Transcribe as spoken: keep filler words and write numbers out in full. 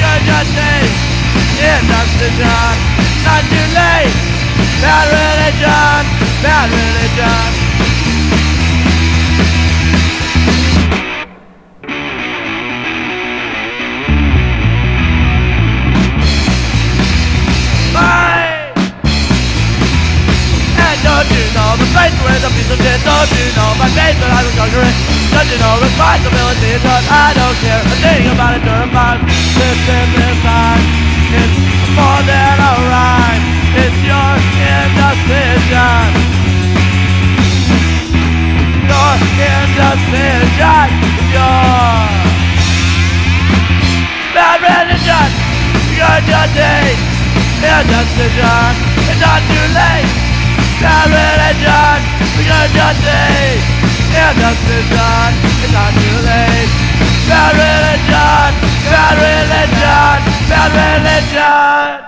Good justice, indecision. Not too late. Bad religion, bad religion. Don't you know the place where the piece of shit? Don't you know my face that I was conquering? Don't you know responsibility is what I don't care a thing about it during my lips in this time. It's more than a rhyme. It's your indecision. Your indecision. Your bad religion. Your justice. Indecision. It's not too late. Bad religion, good justice, indecision, it's not too late. Bad religion, bad religion, bad religion.